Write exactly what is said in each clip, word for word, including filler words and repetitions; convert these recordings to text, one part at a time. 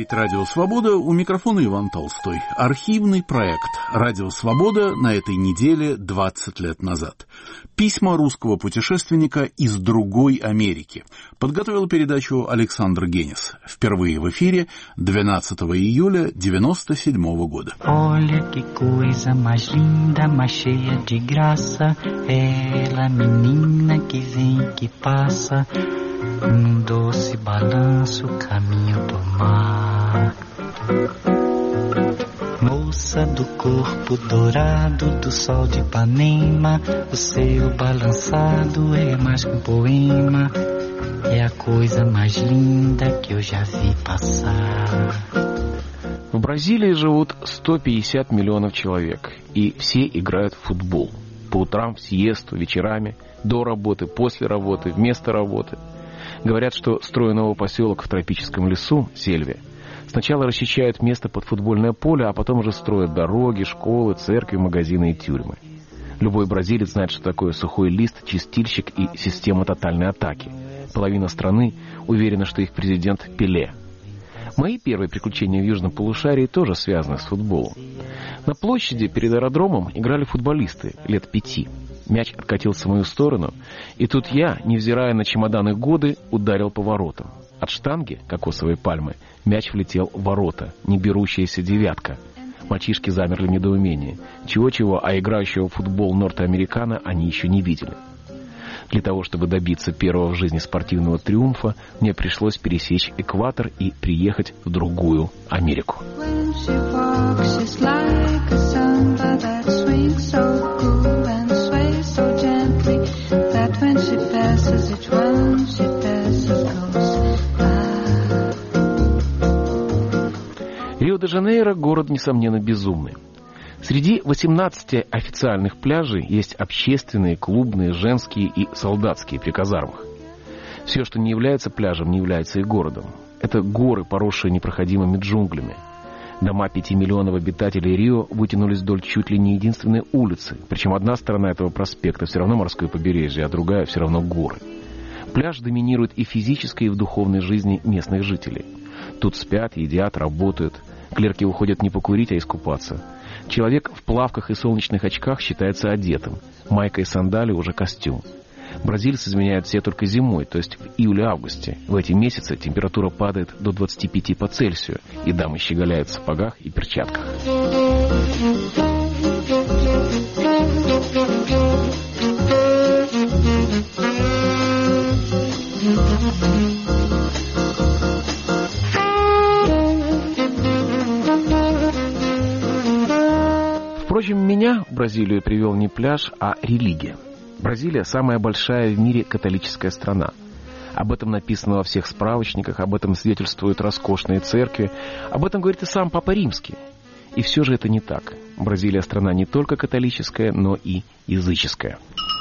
Говорит Радио Свобода, у микрофона Иван Толстой. Архивный проект Радио Свобода на этой неделе двадцать лет назад. Письма русского путешественника из другой Америки. Подготовил передачу Александр Генис. Впервые в эфире двенадцатого июля девяносто седьмого года. Olha que coisa mais linda, mais cheia de graça. Ela, menina que vem, que passa. Num doce balanço, caminho do mar. Moça do corpo dourado do sol de Ipanema, o seu balançado é mais que um poema. É a coisa mais linda que eu já vi passar. В Бразилии живут сто пятьдесят миллионов человек, и все играют в футбол. По утрам, в сиесту, вечерами, до работы, после работы, вместо работы. Говорят, что строя новый поселок в тропическом лесу, Сельве, сначала расчищают место под футбольное поле, а потом уже строят дороги, школы, церкви, магазины и тюрьмы. Любой бразилец знает, что такое сухой лист, чистильщик и система тотальной атаки. Половина страны уверена, что их президент Пеле. Мои первые приключения в Южном полушарии тоже связаны с футболом. На площади перед аэродромом играли футболисты лет пяти. Мяч откатился в мою сторону, и тут я, невзирая на чемоданы годы, ударил по воротам. От штанги, кокосовой пальмы, мяч влетел в ворота, не берущаяся девятка. Мальчишки замерли в недоумении. Чего-чего, а играющего в футбол нортамерикано они еще не видели. Для того, чтобы добиться первого в жизни спортивного триумфа, мне пришлось пересечь экватор и приехать в другую Америку. Рио-де-Жанейро – город, несомненно, безумный. Среди восемнадцати официальных пляжей есть общественные, клубные, женские и солдатские при казармах. Все, что не является пляжем, не является и городом. Это горы, поросшие непроходимыми джунглями. Дома пяти миллионов обитателей Рио вытянулись вдоль чуть ли не единственной улицы. Причем одна сторона этого проспекта все равно морское побережье, а другая все равно горы. Пляж доминирует и в физической, и в духовной жизни местных жителей. Тут спят, едят, работают. Клерки уходят не покурить, а искупаться. Человек в плавках и солнечных очках считается одетым. Майка и сандали уже костюм. Бразильцы изменяют все только зимой, то есть в июле-августе. В эти месяцы температура падает до двадцати пяти по Цельсию, и дамы щеголяют в сапогах и перчатках. Впрочем, меня в Бразилию привел не пляж, а религия. Бразилия – самая большая в мире католическая страна. Об этом написано во всех справочниках, об этом свидетельствуют роскошные церкви, об этом говорит и сам Папа Римский. И все же это не так. Бразилия – страна не только католическая, но и языческая.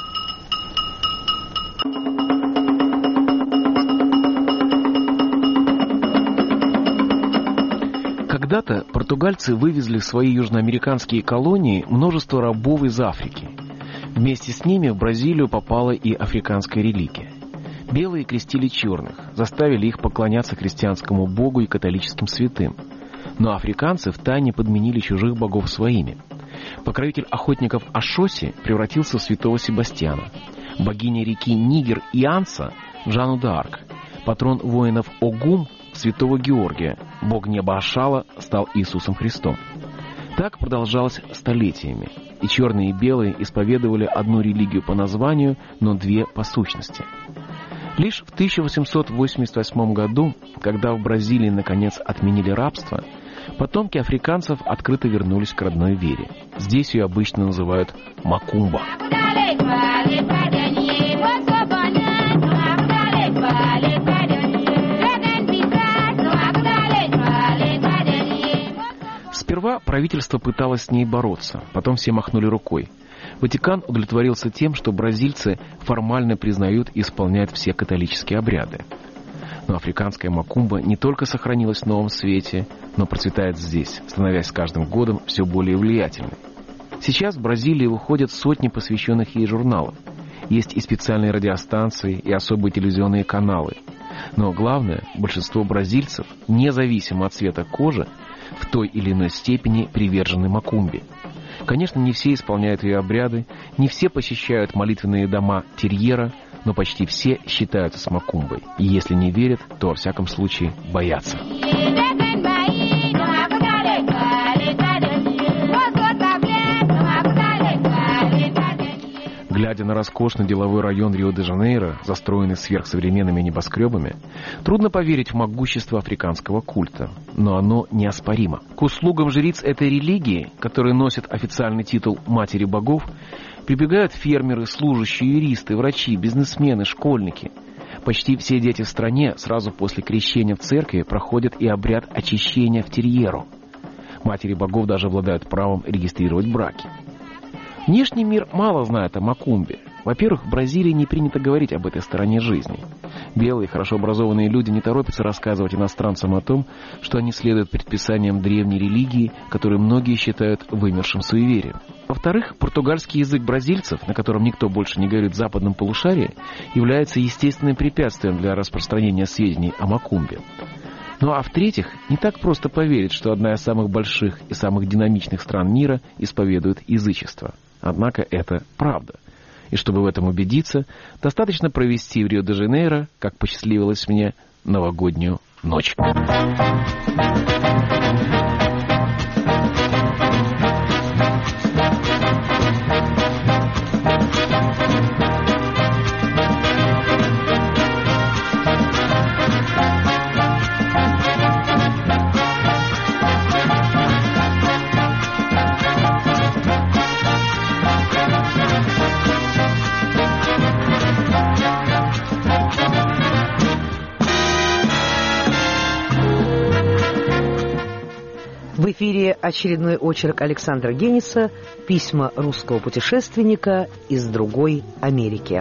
Когда-то португальцы вывезли в свои южноамериканские колонии множество рабов из Африки. Вместе с ними в Бразилию попала и африканская религия. Белые крестили черных, заставили их поклоняться христианскому богу и католическим святым. Но африканцы втайне подменили чужих богов своими. Покровитель охотников Ашоси превратился в святого Себастьяна. Богиня реки Нигер Ианса в Жанну д'Арк. Патрон воинов Огум святого Георгия, бог неба Ашала, стал Иисусом Христом. Так продолжалось столетиями, и черные и белые исповедовали одну религию по названию, но две по сущности. Лишь в тысяча восемьсот восемьдесят восьмом году, когда в Бразилии наконец отменили рабство, потомки африканцев открыто вернулись к родной вере. Здесь ее обычно называют макумба. Сперва правительство пыталось с ней бороться, потом все махнули рукой. Ватикан удовлетворился тем, что бразильцы формально признают и исполняют все католические обряды. Но африканская макумба не только сохранилась в новом свете, но процветает здесь, становясь с каждым годом все более влиятельной. Сейчас в Бразилии выходят сотни посвященных ей журналов. Есть и специальные радиостанции, и особые телевизионные каналы. Но главное, большинство бразильцев, независимо от цвета кожи, в той или иной степени привержены макумбе. Конечно, не все исполняют ее обряды, не все посещают молитвенные дома терьера, но почти все считаются с макумбой. И если не верят, то во всяком случае боятся. Глядя на роскошный деловой район Рио-де-Жанейро, застроенный сверхсовременными небоскребами, трудно поверить в могущество африканского культа. Но оно неоспоримо. К услугам жриц этой религии, которые носят официальный титул «Матери богов», прибегают фермеры, служащие, юристы, врачи, бизнесмены, школьники. Почти все дети в стране сразу после крещения в церкви проходят и обряд очищения в терьеру. Матери богов даже обладают правом регистрировать браки. Внешний мир мало знает о макумбе. Во-первых, в Бразилии не принято говорить об этой стороне жизни. Белые, хорошо образованные люди не торопятся рассказывать иностранцам о том, что они следуют предписаниям древней религии, которую многие считают вымершим суеверием. Во-вторых, португальский язык бразильцев, на котором никто больше не говорит в западном полушарии, является естественным препятствием для распространения сведений о макумбе. Ну а в-третьих, не так просто поверить, что одна из самых больших и самых динамичных стран мира исповедует язычество. Однако это правда. И чтобы в этом убедиться, достаточно провести в Рио-де-Жанейро, как посчастливилось мне, новогоднюю ночь. В эфире очередной очерк Александра Гениса «Письма русского путешественника из другой Америки».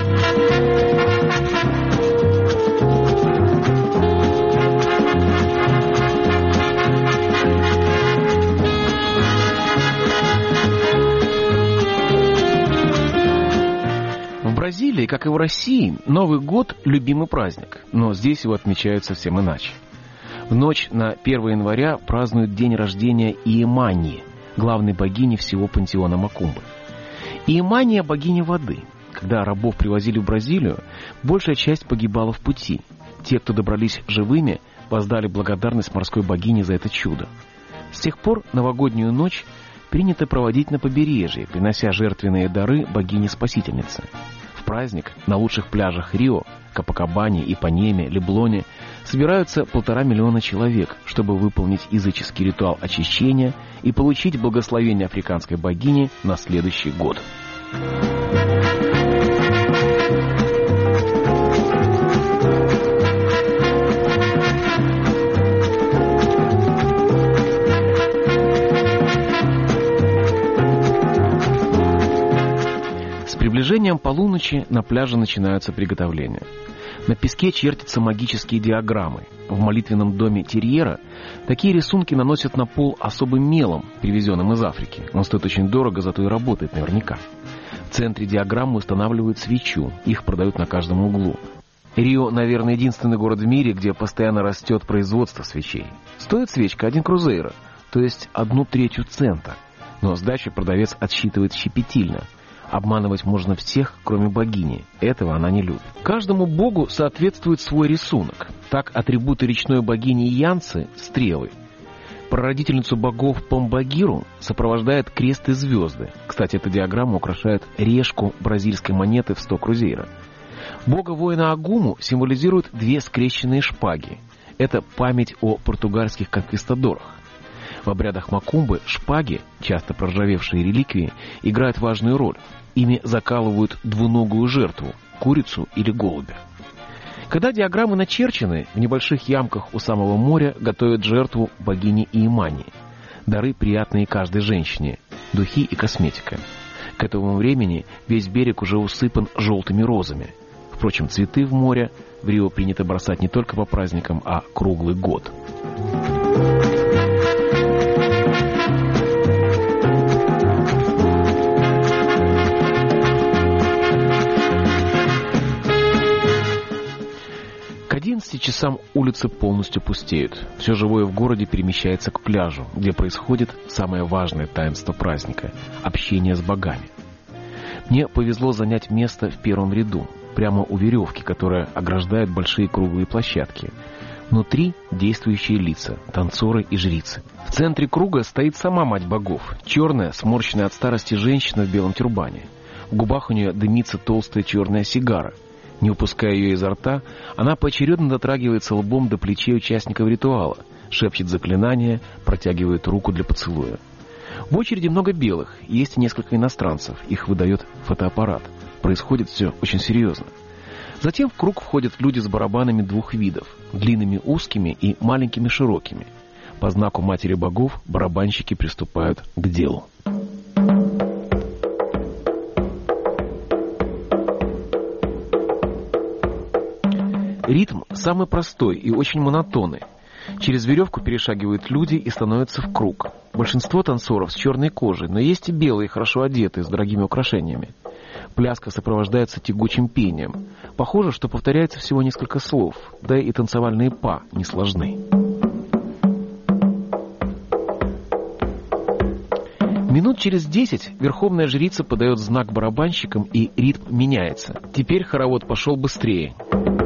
В Бразилии, как и в России, Новый год – любимый праздник, но здесь его отмечают совсем иначе. В ночь на первое января празднуют день рождения Иемании, главной богини всего пантеона Макумбы. Иемания – богиня воды. Когда рабов привозили в Бразилию, большая часть погибала в пути. Те, кто добрались живыми, воздали благодарность морской богине за это чудо. С тех пор новогоднюю ночь принято проводить на побережье, принося жертвенные дары богине-спасительнице. В праздник на лучших пляжах Рио, Копакабане, Ипанеме, Леблоне собираются полтора миллиона человек, чтобы выполнить языческий ритуал очищения и получить благословение африканской богини на следующий год. С приближением полуночи на пляже начинаются приготовления. На песке чертятся магические диаграммы. В молитвенном доме терьера такие рисунки наносят на пол особым мелом, привезенным из Африки. Он стоит очень дорого, зато и работает наверняка. В центре диаграммы устанавливают свечу. Их продают на каждом углу. Рио, наверное, единственный город в мире, где постоянно растет производство свечей. Стоит свечка один крузейро, то есть одну третью цента. Но сдачу продавец отсчитывает щепетильно. Обманывать можно всех, кроме богини. Этого она не любит. Каждому богу соответствует свой рисунок. Так атрибуты речной богини Янцы – стрелы. Прародительницу богов Помбагиру сопровождает крест и звезды. Кстати, эта диаграмма украшает решку бразильской монеты в сто крузейро. Бога-воина Агуму символизируют две скрещенные шпаги. Это память о португальских конквистадорах. В обрядах Макумбы шпаги, часто проржавевшие реликвии, играют важную роль. Ими закалывают двуногую жертву – курицу или голубя. Когда диаграммы начерчены, в небольших ямках у самого моря готовят жертву богини Иемании. Дары приятные каждой женщине – духи и косметика. К этому времени весь берег уже усыпан желтыми розами. Впрочем, цветы в море в Рио принято бросать не только по праздникам, а круглый год. двенадцати часам улицы полностью пустеют. Все живое в городе перемещается к пляжу, где происходит самое важное таинство праздника – общение с богами. Мне повезло занять место в первом ряду, прямо у веревки, которая ограждает большие круглые площадки. Внутри действующие лица, танцоры и жрицы. В центре круга стоит сама мать богов, черная, сморщенная от старости женщина в белом тюрбане. В губах у нее дымится толстая черная сигара. Не упуская ее изо рта, она поочередно дотрагивается лбом до плечей участников ритуала, шепчет заклинания, протягивает руку для поцелуя. В очереди много белых, есть и несколько иностранцев, их выдает фотоаппарат. Происходит все очень серьезно. Затем в круг входят люди с барабанами двух видов, длинными узкими и маленькими широкими. По знаку Матери Богов барабанщики приступают к делу. Ритм самый простой и очень монотонный. Через веревку перешагивают люди и становятся в круг. Большинство танцоров с черной кожей, но есть и белые, хорошо одетые, с дорогими украшениями. Пляска сопровождается тягучим пением. Похоже, что повторяется всего несколько слов, да и танцевальные па не сложны. Минут через десять верховная жрица подает знак барабанщикам, и ритм меняется. Теперь хоровод пошел быстрее.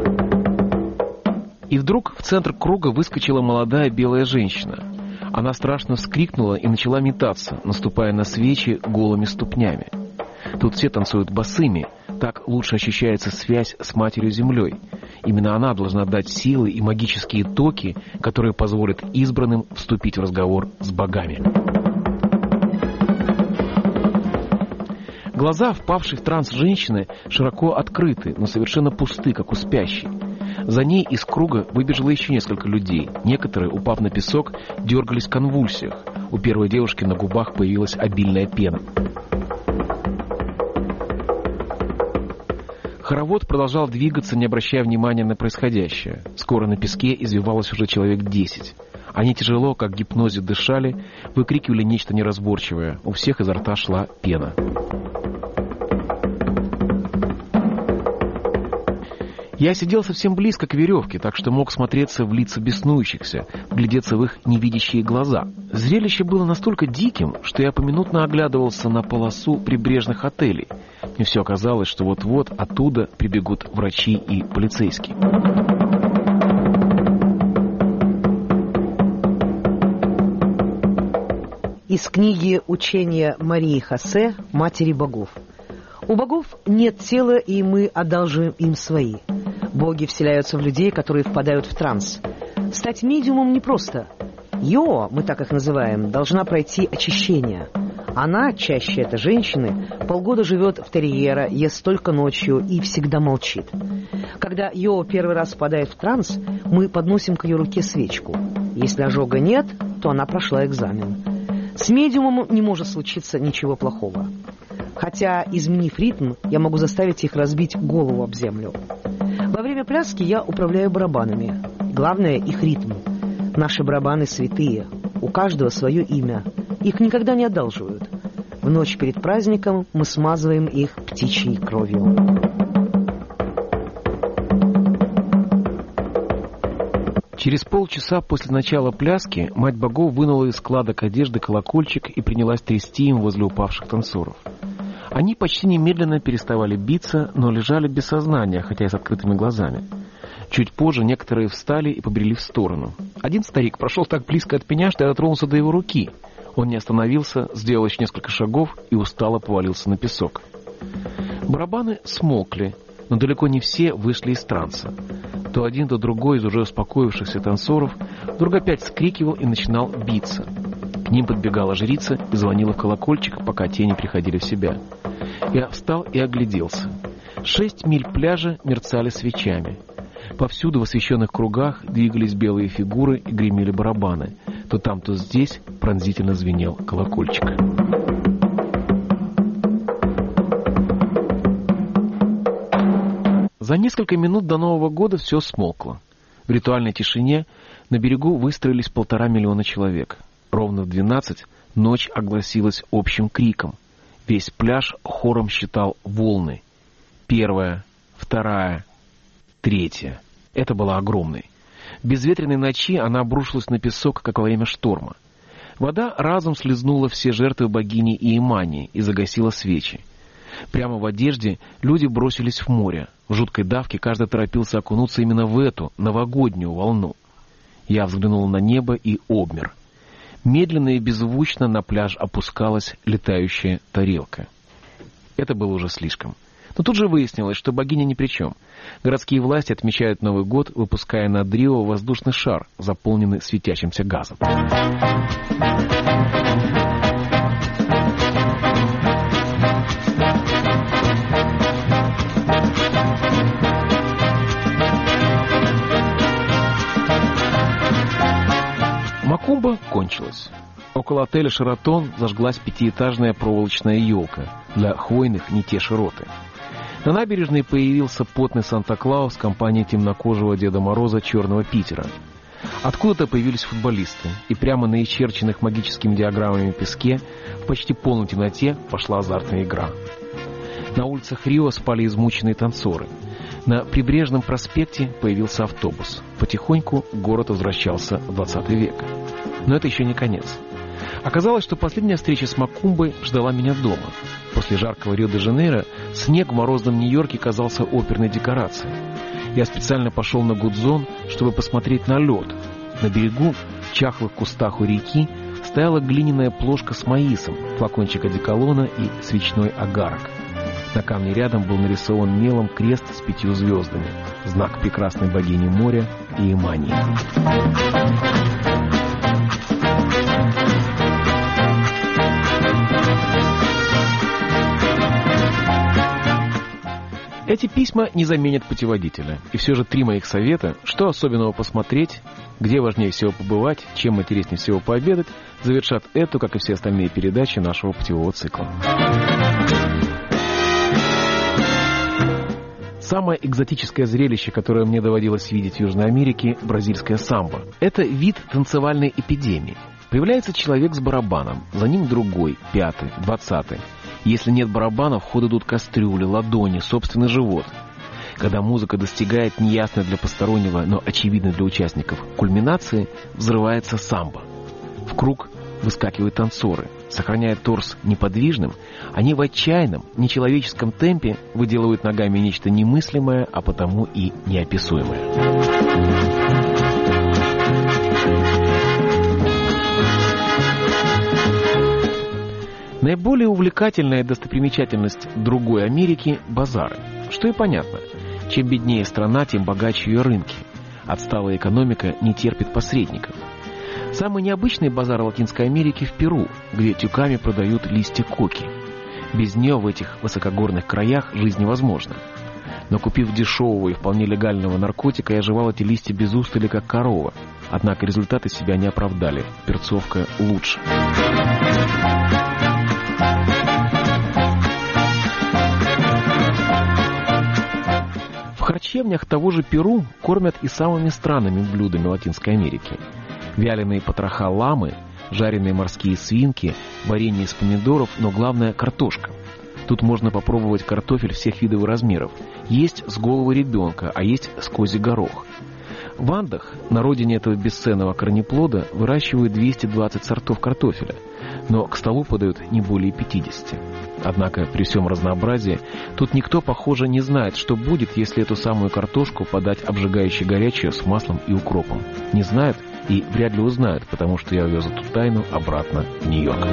И вдруг в центр круга выскочила молодая белая женщина. Она страшно вскрикнула и начала метаться, наступая на свечи голыми ступнями. Тут все танцуют босыми, так лучше ощущается связь с Матерью-Землей. Именно она должна дать силы и магические токи, которые позволят избранным вступить в разговор с богами. Глаза, впавшей в транс женщины, широко открыты, но совершенно пусты, как у спящей. За ней из круга выбежало еще несколько людей. Некоторые, упав на песок, дергались в конвульсиях. У первой девушки на губах появилась обильная пена. Хоровод продолжал двигаться, не обращая внимания на происходящее. Скоро на песке извивалось уже человек десять. Они тяжело, как в гипнозе, дышали, выкрикивали нечто неразборчивое. У всех изо рта шла пена. Я сидел совсем близко к веревке, так что мог смотреться в лица беснующихся, глядеться в их невидящие глаза. Зрелище было настолько диким, что я поминутно оглядывался на полосу прибрежных отелей. Мне все казалось, что вот-вот оттуда прибегут врачи и полицейские. Из книги «Учения Марии Хосе. Матери Богов». У богов нет тела, и мы одалживаем им свои. Боги вселяются в людей, которые впадают в транс. Стать медиумом непросто. Йо, мы так их называем, должна пройти очищение. Она, чаще это женщины, полгода живет в терьера, ест только ночью и всегда молчит. Когда Йо первый раз впадает в транс, мы подносим к ее руке свечку. Если ожога нет, то она прошла экзамен. С медиумом не может случиться ничего плохого. Хотя, изменив ритм, я могу заставить их разбить голову об землю. Во время пляски я управляю барабанами. Главное — их ритм. Наши барабаны святые. У каждого свое имя. Их никогда не одалживают. В ночь перед праздником мы смазываем их птичьей кровью. Через полчаса после начала пляски мать богов вынула из складок одежды колокольчик и принялась трясти им возле упавших танцоров. Они почти немедленно переставали биться, но лежали без сознания, хотя и с открытыми глазами. Чуть позже некоторые встали и побрели в сторону. Один старик прошел так близко от меня, что я дотронулся до его руки. Он не остановился, сделал еще несколько шагов и устало повалился на песок. Барабаны смолкли, но далеко не все вышли из транса. То один, то другой из уже успокоившихся танцоров вдруг опять вскрикивал и начинал биться. К ним подбегала жрица и звонила в колокольчик, пока те не приходили в себя. Я встал и огляделся. Шесть миль пляжа мерцали свечами. Повсюду в освещенных кругах двигались белые фигуры и гремели барабаны. То там, то здесь пронзительно звенел колокольчик. За несколько минут до Нового года все смолкло. В ритуальной тишине на берегу выстроились полтора миллиона человек. Ровно в двенадцать ночь огласилась общим криком. Весь пляж хором считал волны. Первая, вторая, третья. Это была огромной. В безветренной ночи она обрушилась на песок, как во время шторма. Вода разом слезнула все жертвы богини Иемании и загасила свечи. Прямо в одежде люди бросились в море. В жуткой давке каждый торопился окунуться именно в эту новогоднюю волну. Я взглянул на небо и обмер. Медленно и беззвучно на пляж опускалась летающая тарелка. Это было уже слишком. Но тут же выяснилось, что богиня ни при чем. Городские власти отмечают Новый год, выпуская над Рио воздушный шар, заполненный светящимся газом. Макумба кончилась. Около отеля «Шератон» зажглась пятиэтажная проволочная елка. Для хвойных не те широты. На набережной появился потный Санта-Клаус в компании темнокожего Деда Мороза Черного Питера. Откуда-то появились футболисты, и прямо на исчерченных магическими диаграммами песке в почти полной темноте пошла азартная игра. На улицах Рио спали измученные танцоры. На прибрежном проспекте появился автобус. Потихоньку город возвращался в двадцатый век. Но это еще не конец. Оказалось, что последняя встреча с Макумбой ждала меня дома. После жаркого Рио-де-Жанейро снег в морозном Нью-Йорке казался оперной декорацией. Я специально пошел на Гудзон, чтобы посмотреть на лед. На берегу, в чахлых кустах у реки, стояла глиняная плошка с маисом, флакончик одеколона и свечной огарок. На камне рядом был нарисован мелом крест с пятью звездами, знак прекрасной богини моря Иемании. Эти письма не заменят путеводителя. И все же три моих совета, что особенного посмотреть, где важнее всего побывать, чем интереснее всего пообедать, завершат эту, как и все остальные передачи нашего путевого цикла. Самое экзотическое зрелище, которое мне доводилось видеть в Южной Америке – бразильская самбо. Это вид танцевальной эпидемии. Появляется человек с барабаном, за ним другой, пятый, двадцатый. Если нет барабанов, в ход идут кастрюли, ладони, собственный живот. Когда музыка достигает неясной для постороннего, но очевидной для участников кульминации, взрывается самбо. В круг выскакивают танцоры. Сохраняя торс неподвижным, они в отчаянном, нечеловеческом темпе выделывают ногами нечто немыслимое, а потому и неописуемое. Наиболее увлекательная достопримечательность другой Америки – базары. Что и понятно. Чем беднее страна, тем богаче ее рынки. Отсталая экономика не терпит посредников. Самый необычный базар Латинской Америки в Перу, где тюками продают листья коки. Без нее в этих высокогорных краях жизнь невозможна. Но купив дешевого и вполне легального наркотика, я жевал эти листья без устали, как корова. Однако результаты себя не оправдали. Перцовка лучше. В харчевнях того же Перу кормят и самыми странными блюдами Латинской Америки. Вяленые потроха ламы, жареные морские свинки, варенье из помидоров, но главное – картошка. Тут можно попробовать картофель всех видов и размеров. Есть с головы ребенка, а есть с козий горох. В Андах, на родине этого бесценного корнеплода, выращивают двести двадцать сортов картофеля, но к столу подают не более пятидесяти. Однако при всем разнообразии тут никто, похоже, не знает, что будет, если эту самую картошку подать обжигающе горячую с маслом и укропом. Не знают и вряд ли узнают, потому что я увез эту тайну обратно в Нью-Йорк.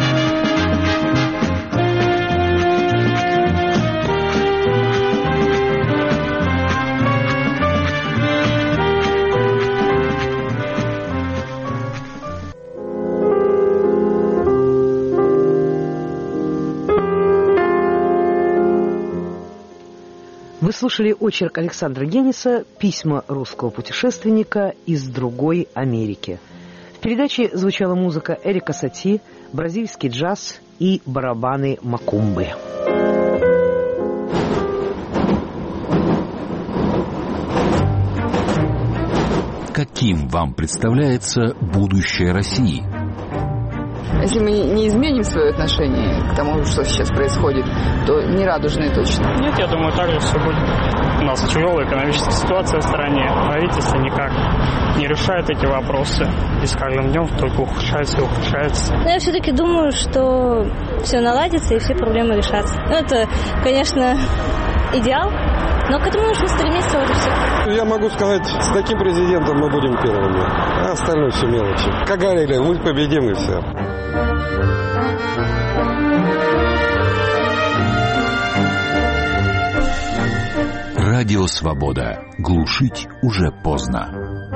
Вы слушали очерк Александра Гениса «Письма русского путешественника из другой Америки». В передаче звучала музыка Эрика Сати, бразильский джаз и барабаны макумбы. Каким вам представляется будущее России? Если мы не изменим свое отношение к тому, что сейчас происходит, то не радужные точно. Нет, я думаю, так же все будет. У нас тяжелая экономическая ситуация в стране. Правительство никак не решает эти вопросы. И с каждым днем только ухудшается и ухудшается. Но я все-таки думаю, что все наладится и все проблемы решатся. Ну, это, конечно, идеал, но к этому нужно стремиться, вот и все. Я могу сказать, с таким президентом мы будем первыми, а остальное все мелочи. Как говорили, мы победим и все. Радио «Свобода». Глушить уже поздно.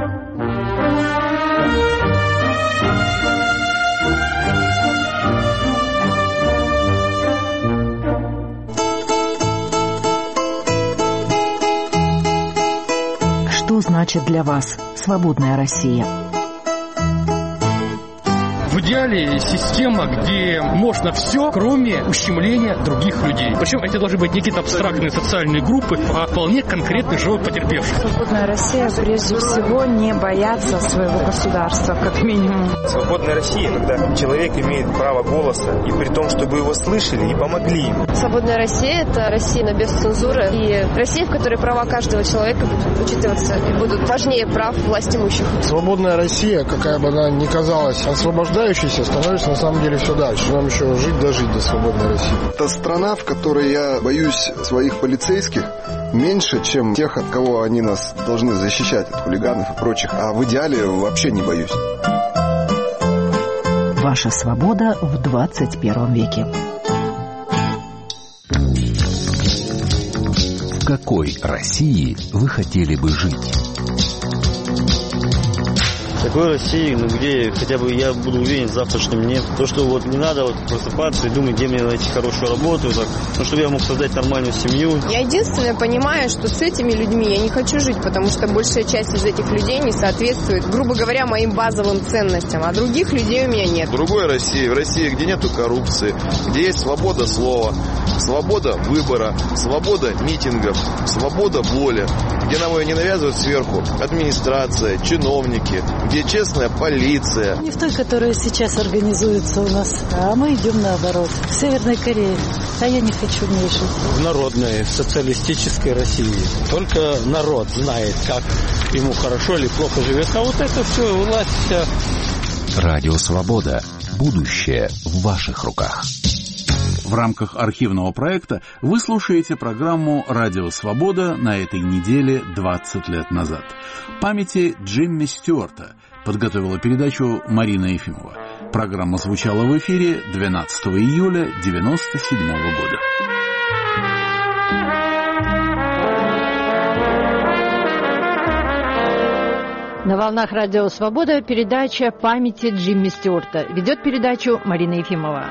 Что значит для вас свободная Россия? В идеале система, где можно все, кроме ущемления других людей. Причем это должны быть не какие-то абстрактные социальные группы, а вполне конкретный живой потерпевший. Свободная Россия, прежде всего, не бояться своего государства, как минимум. Свободная Россия, когда человек имеет право голоса, и при том, чтобы его слышали и помогли ему. Свободная Россия – это Россия, но без цензуры, и Россия, в которой права каждого человека будут учитываться и будут важнее прав властимущих. Свободная Россия, какая бы она ни казалась освобождающей, становится на самом деле все дальше. Нам еще жить дожить до свободной России. Это страна, в которой я боюсь своих полицейских меньше, чем тех, от кого они нас должны защищать, от хулиганов и прочих. А в идеале вообще не боюсь. Ваша свобода в двадцать первом веке. В какой России вы хотели бы жить? В такой России, ну где хотя бы я буду уверен в завтрашнем дне. То, что вот не надо вот просыпаться и думать, где мне найти хорошую работу, так, ну, чтобы я мог создать нормальную семью. Я единственное понимаю, что с этими людьми я не хочу жить, потому что большая часть из этих людей не соответствует, грубо говоря, моим базовым ценностям, а других людей у меня нет. В другой России, в России, где нету коррупции, где есть свобода слова, свобода выбора, свобода митингов, свобода воли, где нам ее не навязывают сверху администрация, чиновники, где честная полиция. Не в той, которая сейчас организуется у нас, а мы идем наоборот. В Северной Корее. А я не хочу в ней жить. В народной социалистической России. Только народ знает, как ему хорошо или плохо живет. А вот это все, власть вся. Радио «Свобода». Будущее в ваших руках. В рамках архивного проекта вы слушаете программу «Радио Свобода» на этой неделе двадцать лет назад. Памяти Джимми Стюарта подготовила передачу Марина Ефимова. Программа звучала в эфире двенадцатого июля девяносто седьмого года. На волнах «Радио Свобода» передача «Памяти Джимми Стюарта». Ведет передачу Марина Ефимова.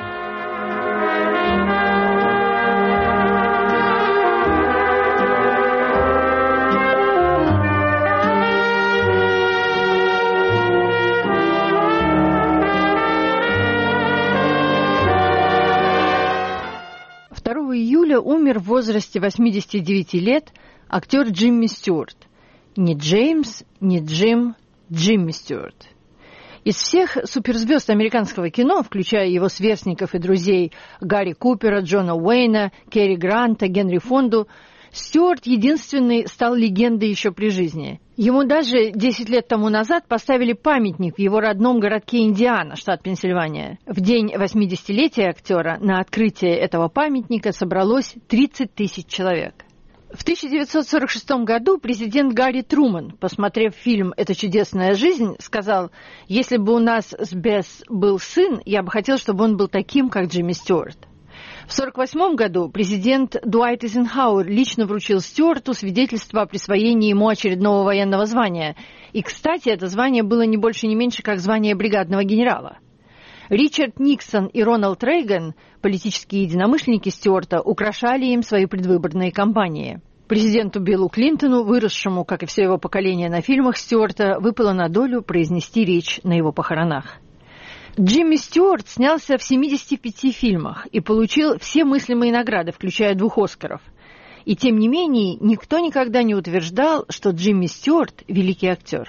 второго июля умер в возрасте восьмидесяти девяти лет актер Джимми Стюарт. Не Джеймс, не Джим, Джимми Стюарт. Из всех суперзвезд американского кино, включая его сверстников и друзей Гарри Купера, Джона Уэйна, Керри Гранта, Генри Фонду, Стюарт единственный стал легендой еще при жизни. Ему даже десять лет тому назад поставили памятник в его родном городке Индиана, штат Пенсильвания. В день восьмидесятилетия актера на открытие этого памятника собралось тридцать тысяч человек. В тысяча девятьсот сорок шестом году президент Гарри Труман, посмотрев фильм «Это чудесная жизнь», сказал: «Если бы у нас с Бесс был сын, я бы хотел, чтобы он был таким, как Джимми Стюарт». В сорок восьмом году президент Дуайт Эйзенхауэр лично вручил Стюарту свидетельство о присвоении ему очередного военного звания. И, кстати, это звание было не больше, не меньше, как звание бригадного генерала. Ричард Никсон и Рональд Рейган, политические единомышленники Стюарта, украшали им свои предвыборные кампании. Президенту Биллу Клинтону, выросшему, как и все его поколение, на фильмах Стюарта, выпало на долю произнести речь на его похоронах. Джимми Стюарт снялся в семидесяти пяти фильмах и получил все мыслимые награды, включая двух «Оскаров». И тем не менее, никто никогда не утверждал, что Джимми Стюарт – великий актер.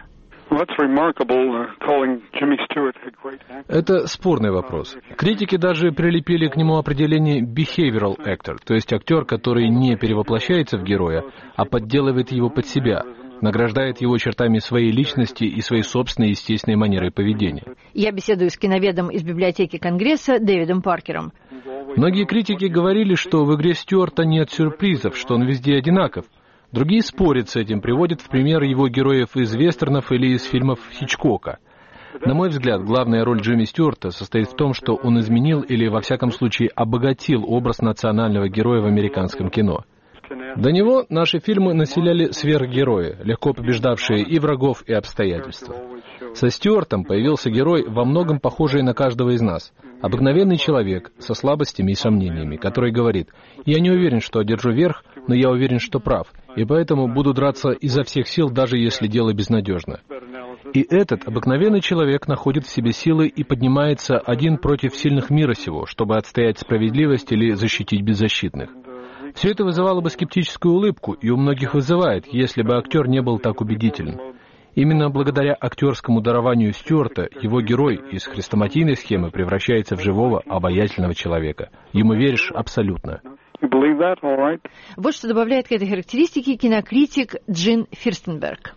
Это спорный вопрос. Критики даже прилепили к нему определение behavioral actor, то есть актер, который не перевоплощается в героя, а подделывает его под себя, награждает его чертами своей личности и своей собственной естественной манерой поведения. Я беседую с киноведом из библиотеки Конгресса Дэвидом Паркером. Многие критики говорили, что в игре Стюарта нет сюрпризов, что он везде одинаков. Другие спорят с этим, приводят в пример его героев из вестернов или из фильмов Хичкока. На мой взгляд, главная роль Джимми Стюарта состоит в том, что он изменил или, во всяком случае, обогатил образ национального героя в американском кино. До него наши фильмы населяли сверхгерои, легко побеждавшие и врагов, и обстоятельства. Со Стюартом появился герой, во многом похожий на каждого из нас. Обыкновенный человек со слабостями и сомнениями, который говорит: «Я не уверен, что одержу верх, но я уверен, что прав, и поэтому буду драться изо всех сил, даже если дело безнадежно». И этот обыкновенный человек находит в себе силы и поднимается один против сильных мира сего, чтобы отстоять справедливость или защитить беззащитных. Все это вызывало бы скептическую улыбку, и у многих вызывает, если бы актер не был так убедителен. Именно благодаря актерскому дарованию Стюарта его герой из хрестоматийной схемы превращается в живого, обаятельного человека. Ему веришь абсолютно. Вот что добавляет к этой характеристике кинокритик Джин Фирстенберг.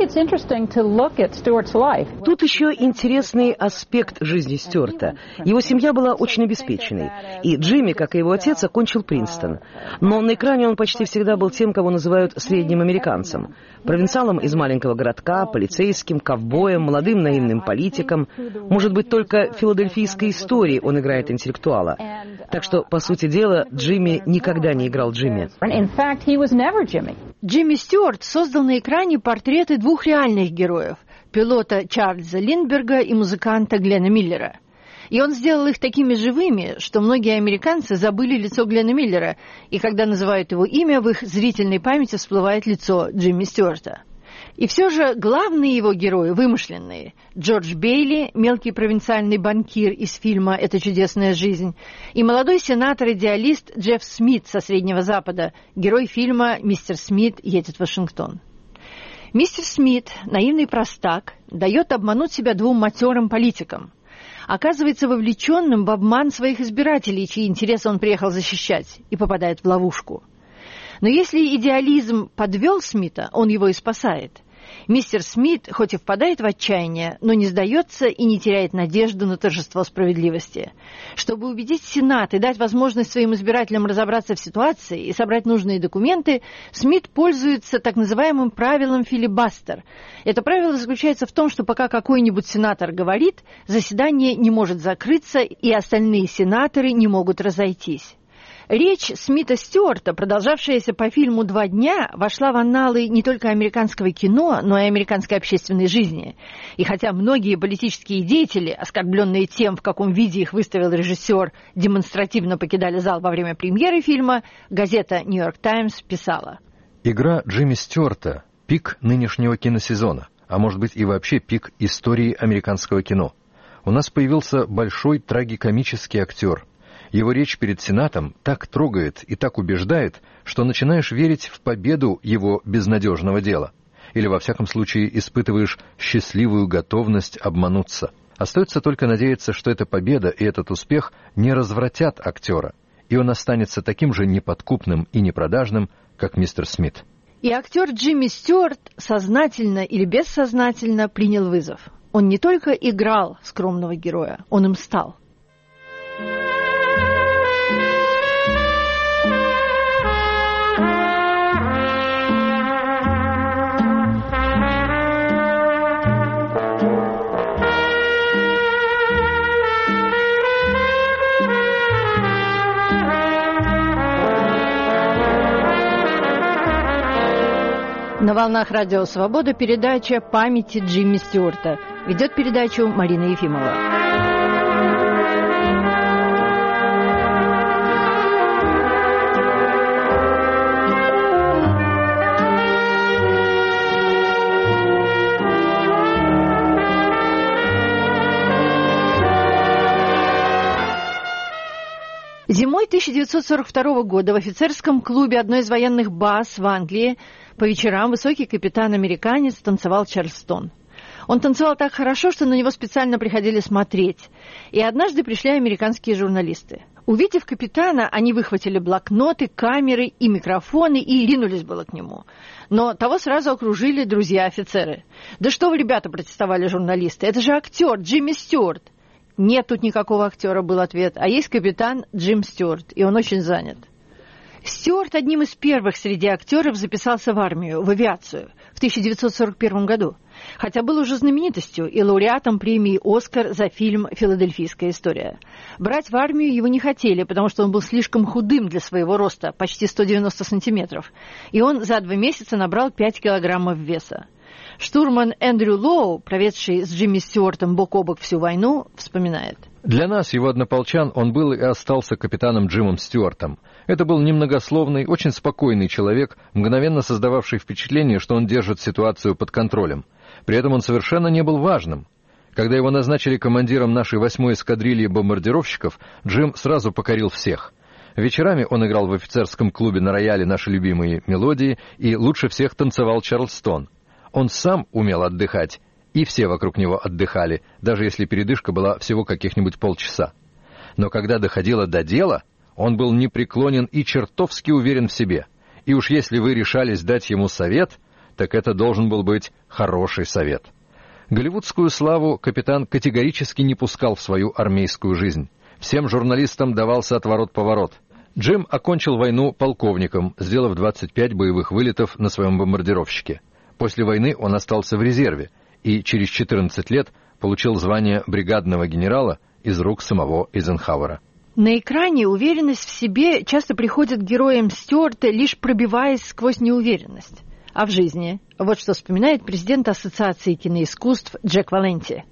Тут еще интересный аспект жизни Стюарта. Его семья была очень обеспеченной, и Джимми, как и его отец, окончил Принстон. Но на экране он почти всегда был тем, кого называют средним американцем. Провинциалом из маленького городка, полицейским, ковбоем, молодым наивным политиком. Может быть, только в филадельфийской истории он играет интеллектуала. Так что, по сути дела, Джимми никогда не играл Джимми. Джимми Стюарт создал на экране портреты двух реальных героев – пилота Чарльза Линдберга и музыканта Гленна Миллера. И он сделал их такими живыми, что многие американцы забыли лицо Гленна Миллера, и когда называют его имя, в их зрительной памяти всплывает лицо Джимми Стюарта. И все же главные его герои вымышленные. Джордж Бейли, мелкий провинциальный банкир из фильма «Это чудесная жизнь», и молодой сенатор-идеалист Джефф Смит со Среднего Запада, герой фильма «Мистер Смит едет в Вашингтон». Мистер Смит, наивный простак, дает обмануть себя двум матерым политикам. Оказывается вовлеченным в обман своих избирателей, чьи интересы он приехал защищать, и попадает в ловушку. Но если идеализм подвел Смита, он его и спасает. Мистер Смит хоть и впадает в отчаяние, но не сдается и не теряет надежду на торжество справедливости. Чтобы убедить Сенат и дать возможность своим избирателям разобраться в ситуации и собрать нужные документы, Смит пользуется так называемым правилом филибастер. Это правило заключается в том, что пока какой-нибудь сенатор говорит, заседание не может закрыться, и остальные сенаторы не могут разойтись. Речь Смита Стюарта, продолжавшаяся по фильму «Два дня», вошла в анналы не только американского кино, но и американской общественной жизни. И хотя многие политические деятели, оскорбленные тем, в каком виде их выставил режиссер, демонстративно покидали зал во время премьеры фильма, газета «Нью-Йорк Таймс» писала: «Игра Джимми Стюарта – пик нынешнего киносезона, а может быть и вообще пик истории американского кино. У нас появился большой трагикомический актер. Его речь перед Сенатом так трогает и так убеждает, что начинаешь верить в победу его безнадежного дела. Или, во всяком случае, испытываешь счастливую готовность обмануться. Остается только надеяться, что эта победа и этот успех не развратят актера, и он останется таким же неподкупным и непродажным, как мистер Смит». И актер Джимми Стюарт сознательно или бессознательно принял вызов. Он не только играл скромного героя, он им стал. На волнах Радио Свобода передача «Памяти Джимми Стюарта». Ведет передачу Марина Ефимова. Зимой тысяча девятьсот сорок второго года в офицерском клубе одной из военных баз в Англии по вечерам высокий капитан-американец танцевал чарльстон. Он танцевал так хорошо, что на него специально приходили смотреть. И однажды пришли американские журналисты. Увидев капитана, они выхватили блокноты, камеры и микрофоны и ринулись было к нему. Но того сразу окружили друзья-офицеры. «Да что вы, ребята!» – протестовали журналисты. «Это же актер Джимми Стюарт!» «Нет тут никакого актера», – был ответ, «а есть капитан Джим Стюарт, и он очень занят». Стюарт одним из первых среди актеров записался в армию, в авиацию, в тысяча девятьсот сорок первом году, хотя был уже знаменитостью и лауреатом премии «Оскар» за фильм «Филадельфийская история». Брать в армию его не хотели, потому что он был слишком худым для своего роста, почти сто девяносто сантиметров, и он за два месяца набрал пять килограммов веса. Штурман Эндрю Лоу, проведший с Джимми Стюартом бок о бок всю войну, вспоминает. Для нас, его однополчан, он был и остался капитаном Джимом Стюартом. Это был немногословный, очень спокойный человек, мгновенно создававший впечатление, что он держит ситуацию под контролем. При этом он совершенно не был важным. Когда его назначили командиром нашей восьмой эскадрильи бомбардировщиков, Джим сразу покорил всех. Вечерами он играл в офицерском клубе на рояле наши любимые мелодии и лучше всех танцевал Чарльстон. Он сам умел отдыхать, и все вокруг него отдыхали, даже если передышка была всего каких-нибудь полчаса. Но когда доходило до дела, он был непреклонен и чертовски уверен в себе. И уж если вы решались дать ему совет, так это должен был быть хороший совет. Голливудскую славу капитан категорически не пускал в свою армейскую жизнь. Всем журналистам давался отворот-поворот. Джим окончил войну полковником, сделав двадцать пять боевых вылетов на своем бомбардировщике. После войны он остался в резерве и через четырнадцать лет получил звание бригадного генерала из рук самого Эйзенхауэра. На экране уверенность в себе часто приходит к героям Стюарта, лишь пробиваясь сквозь неуверенность. А в жизни? Вот что вспоминает президент Ассоциации киноискусств Джек Валенти.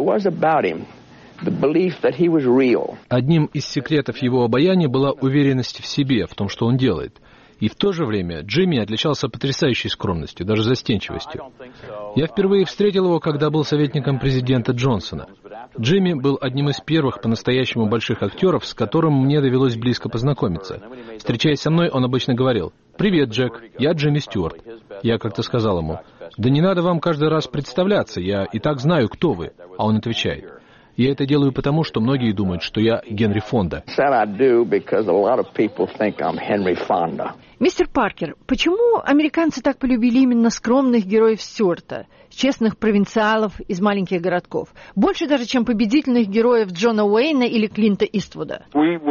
Одним из секретов его обаяния была уверенность в себе, в том, что он делает. И в то же время Джимми отличался потрясающей скромностью, даже застенчивостью. Я впервые встретил его, когда был советником президента Джонсона. Джимми был одним из первых по-настоящему больших актеров, с которым мне довелось близко познакомиться. Встречаясь со мной, он обычно говорил: «Привет, Джек, я Джимми Стюарт». Я как-то сказал ему: «Да не надо вам каждый раз представляться, я и так знаю, кто вы». А он отвечает: «Я это делаю потому, что многие думают, что я Генри Фонда». Мистер Паркер, почему американцы так полюбили именно скромных героев Стюарта, честных провинциалов из маленьких городков, больше даже, чем победительных героев Джона Уэйна или Клинта Иствуда?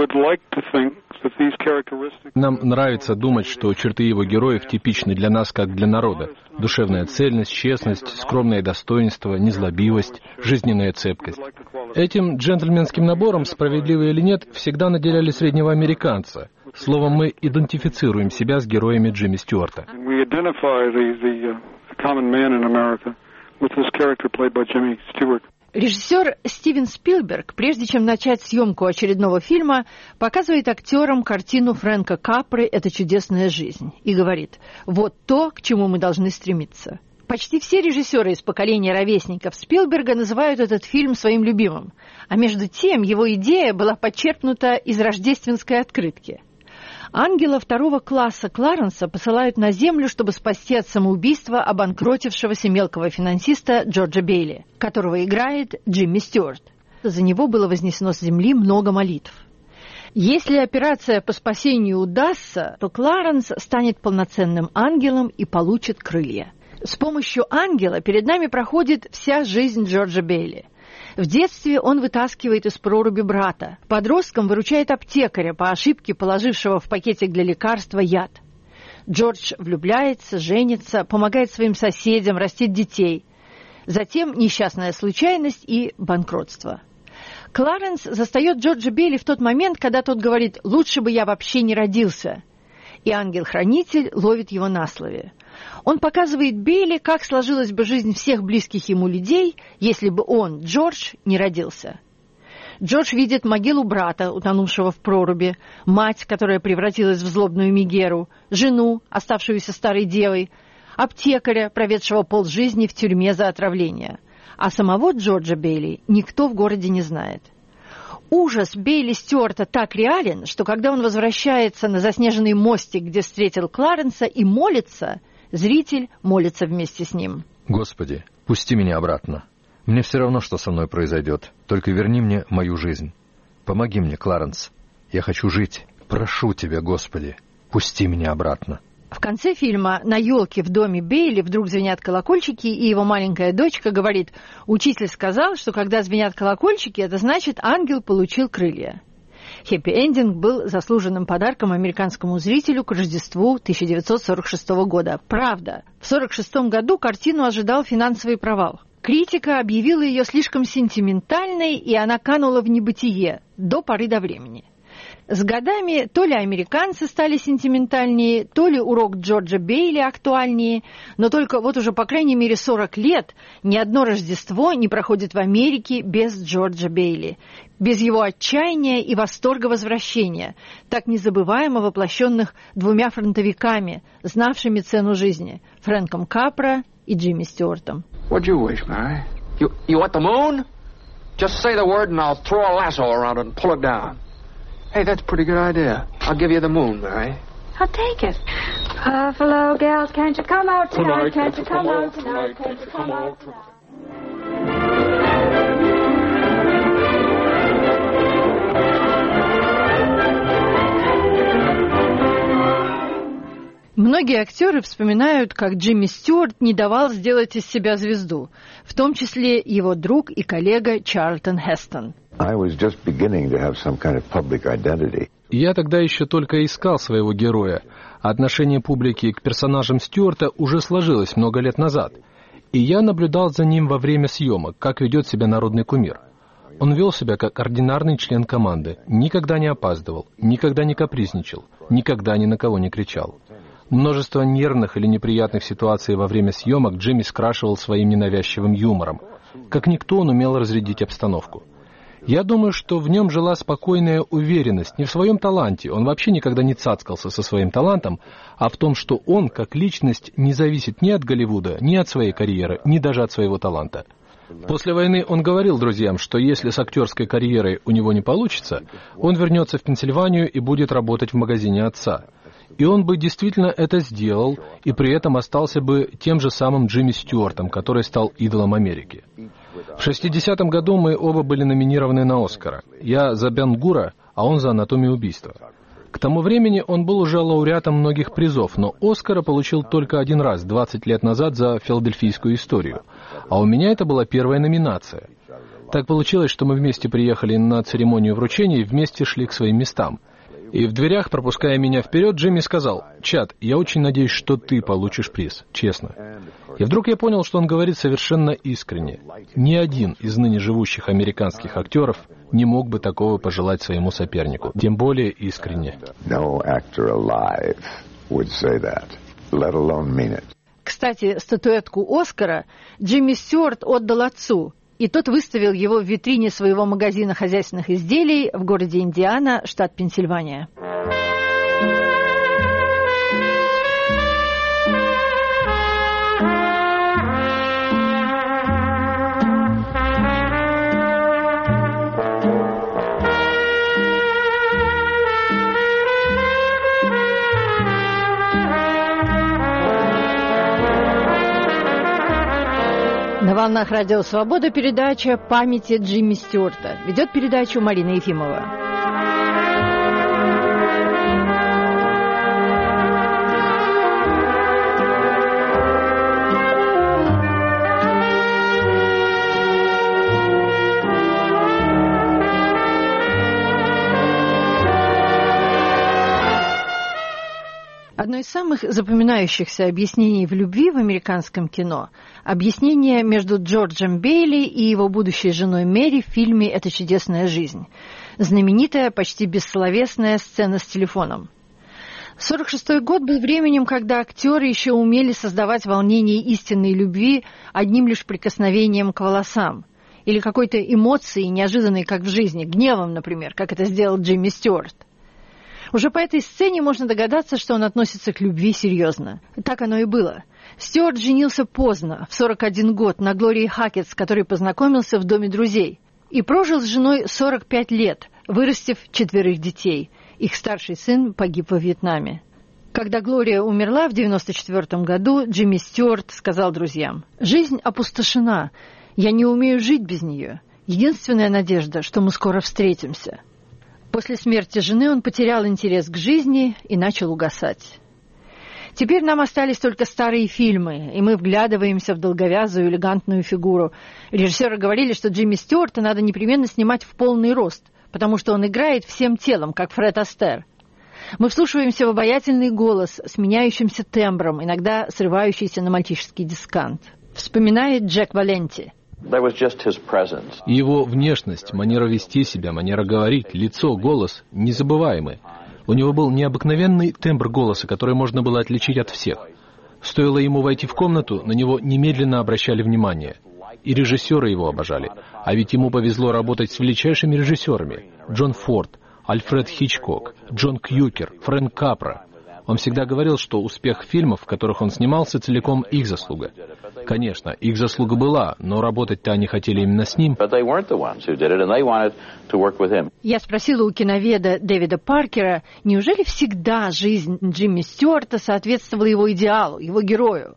Нам нравится думать, что черты его героев типичны для нас, как для народа. Душевная цельность, честность, скромное достоинство, незлобивость, жизненная цепкость. Этим джентльменским набором, справедливо или нет, всегда наделяли среднего американца. Словом, мы идентифицируем себя с героями Джимми Стюарта. Режиссер Стивен Спилберг, прежде чем начать съемку очередного фильма, показывает актерам картину Фрэнка Капры «Это чудесная жизнь» и говорит: «Вот то, к чему мы должны стремиться». Почти все режиссеры из поколения ровесников Спилберга называют этот фильм своим любимым, а между тем его идея была подчеркнута из рождественской открытки. Ангела второго класса Кларенса посылают на землю, чтобы спасти от самоубийства обанкротившегося мелкого финансиста Джорджа Бейли, которого играет Джимми Стюарт. За него было вознесено с земли много молитв. Если операция по спасению удастся, то Кларенс станет полноценным ангелом и получит крылья. С помощью ангела перед нами проходит вся жизнь Джорджа Бейли. В детстве он вытаскивает из проруби брата. Подростком выручает аптекаря, по ошибке положившего в пакетик для лекарства яд. Джордж влюбляется, женится, помогает своим соседям, растит детей. Затем несчастная случайность и банкротство. Кларенс застает Джорджа Бейли в тот момент, когда тот говорит: «Лучше бы я вообще не родился». И ангел-хранитель ловит его на слове. Он показывает Бейли, как сложилась бы жизнь всех близких ему людей, если бы он, Джордж, не родился. Джордж видит могилу брата, утонувшего в проруби, мать, которая превратилась в злобную Мегеру, жену, оставшуюся старой девой, аптекаря, проведшего полжизни в тюрьме за отравление. А самого Джорджа Бейли никто в городе не знает. Ужас Бейли Стюарта так реален, что когда он возвращается на заснеженный мостик, где встретил Кларенса, и молится, зритель молится вместе с ним. Господи, Пусти меня обратно. Мне все равно, что со мной произойдет. Только верни мне мою жизнь. Помоги мне, Кларенс. Я хочу жить. Прошу тебя, Господи, пусти меня обратно. В конце фильма на елке в доме Бейли вдруг звенят колокольчики, и его маленькая дочка говорит: «Учитель сказал, что когда звенят колокольчики, это значит, ангел получил крылья». Хэппи-эндинг был заслуженным подарком американскому зрителю к Рождеству тысяча девятьсот сорок шестого года. Правда, в сорок шестом году картину ожидал финансовый провал. Критика объявила ее слишком сентиментальной, и она канула в небытие до поры до времени. С годами то ли американцы стали сентиментальнее, то ли урок Джорджа Бейли актуальнее, но только вот уже по крайней мере сорок лет ни одно Рождество не проходит в Америке без Джорджа Бейли, без его отчаяния и восторга возвращения, так незабываемо воплощенных двумя фронтовиками, знавшими цену жизни, Фрэнком Капра и Джимми Стюартом. What'd you wish, Mary? You, you want the moon? Just say the word and I'll throw a lasso around it and pull it down. Hey, that's a pretty good idea. I'll give you the moon, Mary. I'll take it. Buffalo gals, can't you come out tonight? Can't you come out tonight? Can't you come out tonight? Многие актеры вспоминают, как Джимми Стюарт не давал сделать из себя звезду, в том числе его друг и коллега Чарлтон Хестон. Я тогда еще только искал своего героя. Отношение публики к персонажам Стюарта уже сложилось много лет назад. И я наблюдал за ним во время съемок, как ведет себя народный кумир. Он вел себя как ординарный член команды, никогда не опаздывал, никогда не капризничал, никогда ни на кого не кричал. Множество нервных или неприятных ситуаций во время съемок Джимми скрашивал своим ненавязчивым юмором. Как никто он умел разрядить обстановку. Я думаю, что в нем жила спокойная уверенность не в своем таланте, он вообще никогда не цацкался со своим талантом, а в том, что он, как личность, не зависит ни от Голливуда, ни от своей карьеры, ни даже от своего таланта. После войны он говорил друзьям, что если с актерской карьерой у него не получится, он вернется в Пенсильванию и будет работать в магазине отца. И он бы действительно это сделал, и при этом остался бы тем же самым Джимми Стюартом, который стал идолом Америки. В шестидесятом году мы оба были номинированы на Оскара. Я за Бен-Гура, а он за «Анатомию убийства». К тому времени он был уже лауреатом многих призов, но Оскара получил только один раз, двадцать лет назад, за «Филадельфийскую историю». А у меня это была первая номинация. Так получилось, что мы вместе приехали на церемонию вручения и вместе шли к своим местам. И в дверях, пропуская меня вперед, Джимми сказал: «Чад, я очень надеюсь, что ты получишь приз, честно». И вдруг я понял, что он говорит совершенно искренне. Ни один из ныне живущих американских актеров не мог бы такого пожелать своему сопернику, тем более искренне. Кстати, статуэтку Оскара Джимми Стюарт отдал отцу, и тот выставил его в витрине своего магазина хозяйственных изделий в городе Индиана, штат Пенсильвания. На волнах Радио Свобода передача «Памяти Джимми Стюарта». Ведет передачу Марина Ефимова. Одно из самых запоминающихся объяснений в любви в американском кино – объяснение между Джорджем Бейли и его будущей женой Мэри в фильме «Это чудесная жизнь». Знаменитая, почти бессловесная сцена с телефоном. сорок шестой год был временем, когда актеры еще умели создавать волнение истинной любви одним лишь прикосновением к волосам. Или какой-то эмоцией, неожиданной, как в жизни, гневом, например, как это сделал Джимми Стюарт. Уже по этой сцене можно догадаться, что он относится к любви серьезно. Так оно и было. Стюарт женился поздно, в сорок один год, на Глории Хакет, с которой познакомился в доме друзей. И прожил с женой сорок пять лет, вырастив четверых детей. Их старший сын погиб во Вьетнаме. Когда Глория умерла в девяносто четвёртом году, Джимми Стюарт сказал друзьям: «Жизнь опустошена. Я не умею жить без нее. Единственная надежда, что мы скоро встретимся». После смерти жены он потерял интерес к жизни и начал угасать. Теперь нам остались только старые фильмы, и мы вглядываемся в долговязую элегантную фигуру. Режиссеры говорили, что Джимми Стюарта надо непременно снимать в полный рост, потому что он играет всем телом, как Фред Астер. Мы вслушиваемся в обаятельный голос с меняющимся тембром, иногда срывающийся на мальчишеский дискант. Вспоминает Джек Валенти. Его внешность, манера вести себя, манера говорить, лицо, голос незабываемы. У него был необыкновенный тембр голоса, который можно было отличить от всех. Стоило ему войти в комнату, на него немедленно обращали внимание. И режиссеры его обожали. А ведь ему повезло работать с величайшими режиссерами. Джон Форд, Альфред Хичкок, Джон Кьюкер, Фрэнк Капра. Он всегда говорил, что успех фильмов, в которых он снимался, целиком их заслуга. Конечно, их заслуга была, но работать-то они хотели именно с ним. Я спросила у киноведа Дэвида Паркера, неужели всегда жизнь Джимми Стюарта соответствовала его идеалу, его герою?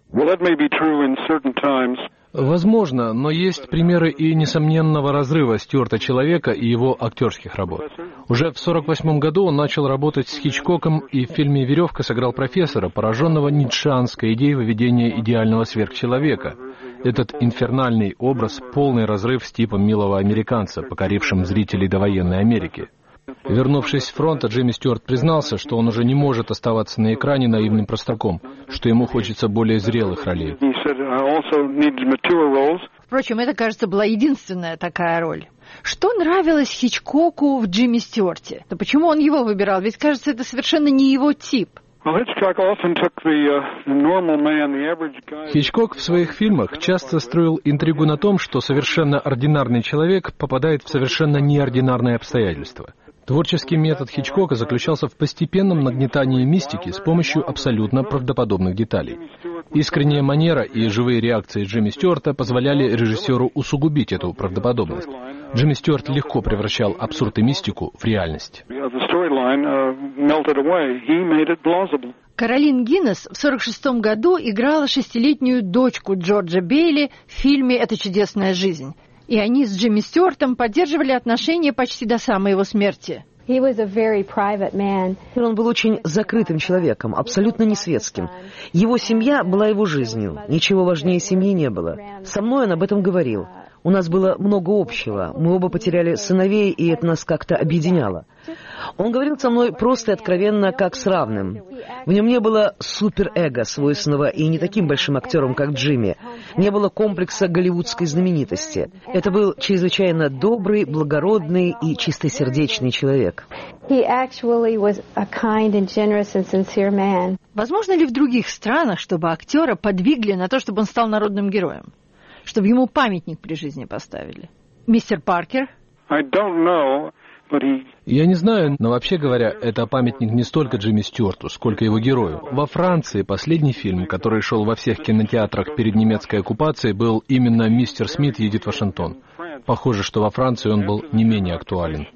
Возможно, но есть примеры и несомненного разрыва Стюарта человека и его актерских работ. Уже в сорок восьмом году он начал работать с Хичкоком и в фильме «Веревка» сыграл профессора, пораженного ницшеанской идеей выведения идеального сверхчеловека. Этот инфернальный образ — полный разрыв с типом милого американца, покорившим зрителей довоенной Америки. Вернувшись с фронта, Джимми Стюарт признался, что он уже не может оставаться на экране наивным простаком, что ему хочется более зрелых ролей. Впрочем, это, кажется, была единственная такая роль. Что нравилось Хичкоку в Джимми Стюарте? Да почему он его выбирал? Ведь, кажется, это совершенно не его тип. Хичкок в своих фильмах часто строил интригу на том, что совершенно ординарный человек попадает в совершенно неординарные обстоятельства. Творческий метод Хичкока заключался в постепенном нагнетании мистики с помощью абсолютно правдоподобных деталей. Искренняя манера и живые реакции Джимми Стюарта позволяли режиссеру усугубить эту правдоподобность. Джимми Стюарт легко превращал абсурд и мистику в реальность. Каролин Гиннес в сорок шестом году играла шестилетнюю дочку Джорджа Бейли в фильме «Это чудесная жизнь». И они с Джимми Стюартом поддерживали отношения почти до самой его смерти. Он был очень закрытым человеком, абсолютно не светским. Его семья была его жизнью, ничего важнее семьи не было. Со мной он об этом говорил. У нас было много общего, мы оба потеряли сыновей, и это нас как-то объединяло. Он говорил со мной просто и откровенно, как с равным. В нем не было суперэго, свойственного и не таким большим актером, как Джимми. Не было комплекса голливудской знаменитости. Это был чрезвычайно добрый, благородный и чистосердечный человек. Возможно ли в других странах, чтобы актера подвигли на то, чтобы он стал народным героем? Чтобы ему памятник при жизни поставили? Мистер Паркер? Я не знаю, но вообще говоря, это памятник не столько Джимми Стюарту, сколько его герою. Во Франции последний фильм, который шел во всех кинотеатрах перед немецкой оккупацией, был именно «Мистер Смит едет в Вашингтон». Похоже, что во Франции он был не менее актуален.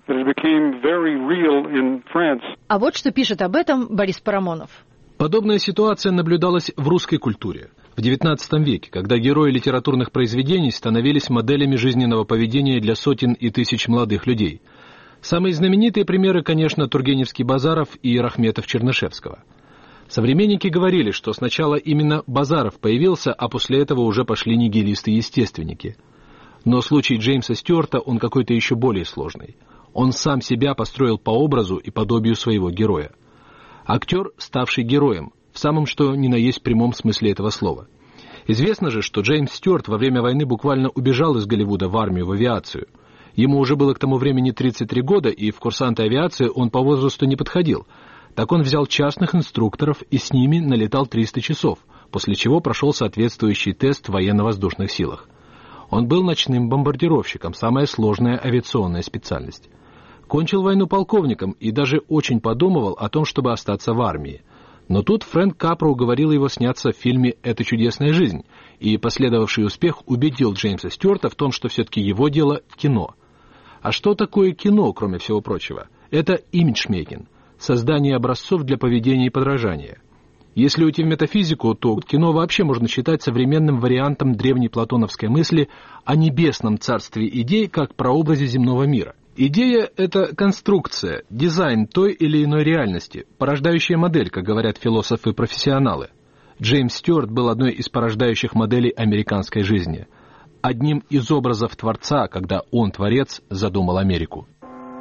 А вот что пишет об этом Борис Парамонов. Подобная ситуация наблюдалась в русской культуре. В девятнадцатом веке, когда герои литературных произведений становились моделями жизненного поведения для сотен и тысяч молодых людей. Самые знаменитые примеры, конечно, Тургеневский Базаров и Рахметов Чернышевского. Современники говорили, что сначала именно Базаров появился, а после этого уже пошли нигилисты-естественники. Но случай Джеймса Стюарта, он какой-то еще более сложный. Он сам себя построил по образу и подобию своего героя. Актер, ставший героем, в самом что ни на есть прямом смысле этого слова. Известно же, что Джеймс Стюарт во время войны буквально убежал из Голливуда в армию, в авиацию. Ему уже было к тому времени тридцать три года, и в курсанты авиации он по возрасту не подходил. Так он взял частных инструкторов и с ними налетал триста часов, после чего прошел соответствующий тест в военно-воздушных силах. Он был ночным бомбардировщиком, самая сложная авиационная специальность. Кончил войну полковником и даже очень подумывал о том, чтобы остаться в армии. Но тут Фрэнк Капра уговорил его сняться в фильме «Это чудесная жизнь», и последовавший успех убедил Джеймса Стюарта в том, что все-таки его дело в кино. А что такое кино, кроме всего прочего? Это имиджмейкинг, создание образцов для поведения и подражания. Если уйти в метафизику, то кино вообще можно считать современным вариантом древней платоновской мысли о небесном царстве идей как прообразе земного мира. Идея — это конструкция, дизайн той или иной реальности, порождающая модель, как говорят философы-профессионалы. Джеймс Стюарт был одной из порождающих моделей американской жизни. Одним из образов Творца, когда он, Творец, задумал Америку.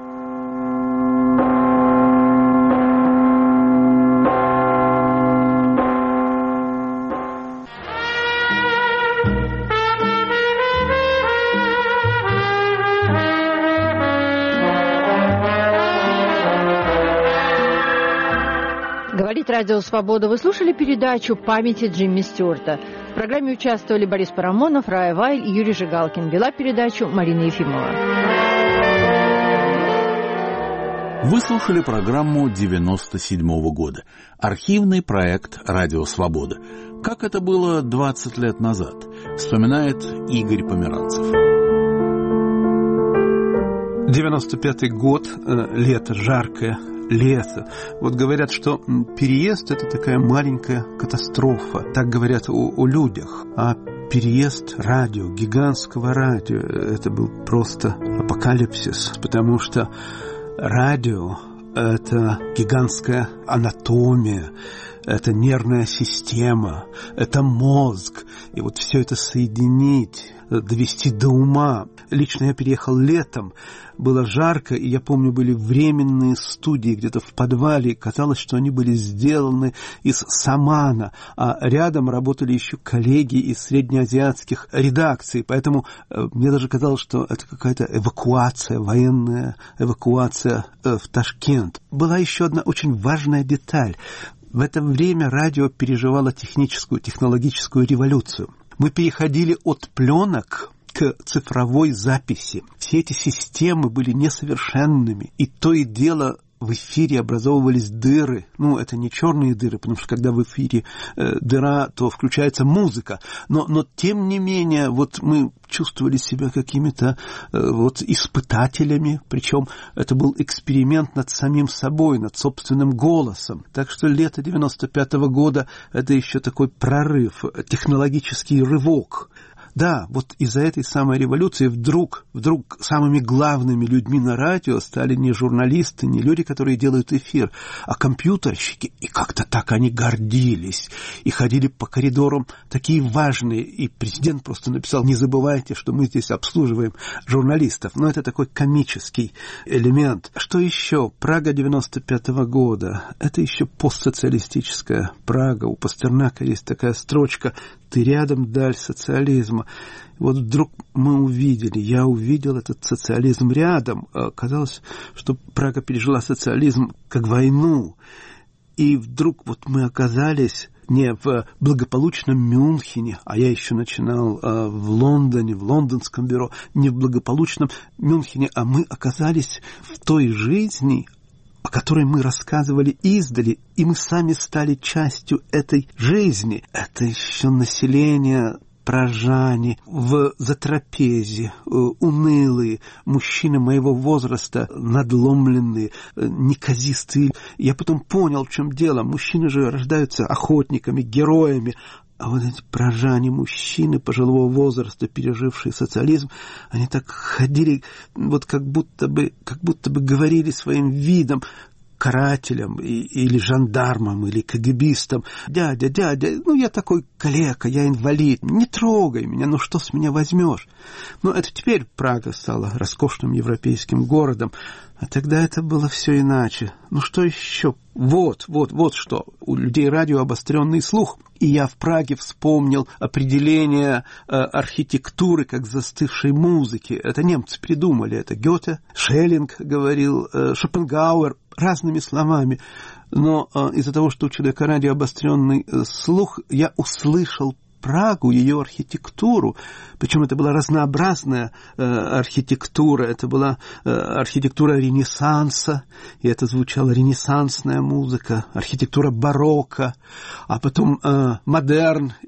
Говорит Радио Свобода. Вы слушали передачу «Памяти Джимми Стюарта». В программе участвовали Борис Парамонов, Рая Вайль и Юрий Жигалкин. Вела передачу Марина Ефимова. Вы слушали программу девяносто седьмого года. Архивный проект «Радио Свобода». Как это было двадцать лет назад, вспоминает Игорь Померанцев. девяносто пятый год, лето, жаркое лето. Вот говорят, что переезд — это такая маленькая катастрофа. Так говорят о, о людях. А переезд радио, гигантского радио, это был просто апокалипсис, потому что радио — это гигантская анатомия, это нервная система, это мозг. И вот все это соединить, довести до ума. Лично я переехал летом, было жарко, и я помню, были временные студии где-то в подвале, и казалось, что они были сделаны из самана, а рядом работали еще коллеги из среднеазиатских редакций, поэтому мне даже казалось, что это какая-то эвакуация, военная эвакуация в Ташкент. Была еще одна очень важная деталь. В это время радио переживало техническую, технологическую революцию. Мы переходили от пленок к цифровой записи. Все эти системы были несовершенными, и то и дело в эфире образовывались дыры. Ну, это не черные дыры, потому что когда в эфире э, дыра, то включается музыка. Но, но тем не менее, вот мы чувствовали себя какими-то э, вот испытателями, причем это был эксперимент над самим собой, над собственным голосом. Так что лето девяносто пятого года — это еще такой прорыв, технологический рывок. Да, вот из-за этой самой революции вдруг, вдруг самыми главными людьми на радио стали не журналисты, не люди, которые делают эфир, а компьютерщики. И как-то так они гордились. И ходили по коридорам такие важные. И президент просто написал: не забывайте, что мы здесь обслуживаем журналистов. Но это такой комический элемент. Что еще? Прага девяносто пятого года. Это еще постсоциалистическая Прага. У Пастернака есть такая строчка: «Ты рядом, даль социализма». Вот вдруг мы увидели, я увидел этот социализм рядом. Казалось, что Прага пережила социализм как войну. И вдруг вот мы оказались не в благополучном Мюнхене, а я еще начинал э, в Лондоне, в лондонском бюро, не в благополучном Мюнхене, а мы оказались в той жизни, о которой мы рассказывали издали, и мы сами стали частью этой жизни. Это еще население пражане в затрапезе, унылые, мужчины моего возраста, надломленные, неказистые. Я потом понял, в чем дело. Мужчины же рождаются охотниками, героями. А вот эти пражане, мужчины пожилого возраста, пережившие социализм, они так ходили, вот как будто бы, как будто бы говорили своим видом карателям и, или жандармам, или кагибистам: дядя, дядя, ну я такой калека, я инвалид, не трогай меня, ну что с меня возьмешь? Ну это теперь Прага стала роскошным европейским городом, а тогда это было все иначе. Ну что еще? Вот, вот, вот что. У людей радио обостренный слух. И я в Праге вспомнил определение э, архитектуры как застывшей музыки. Это немцы придумали. Это Гёте, Шеллинг говорил, э, Шопенгауэр, разными словами. Но э, из-за того, что у человека радио обостренный э, слух, я услышал Прагу, ее архитектуру. Причем это была разнообразная э, архитектура. Это была э, архитектура Ренессанса, и это звучала ренессансная музыка, архитектура барокко, а потом э, модерн и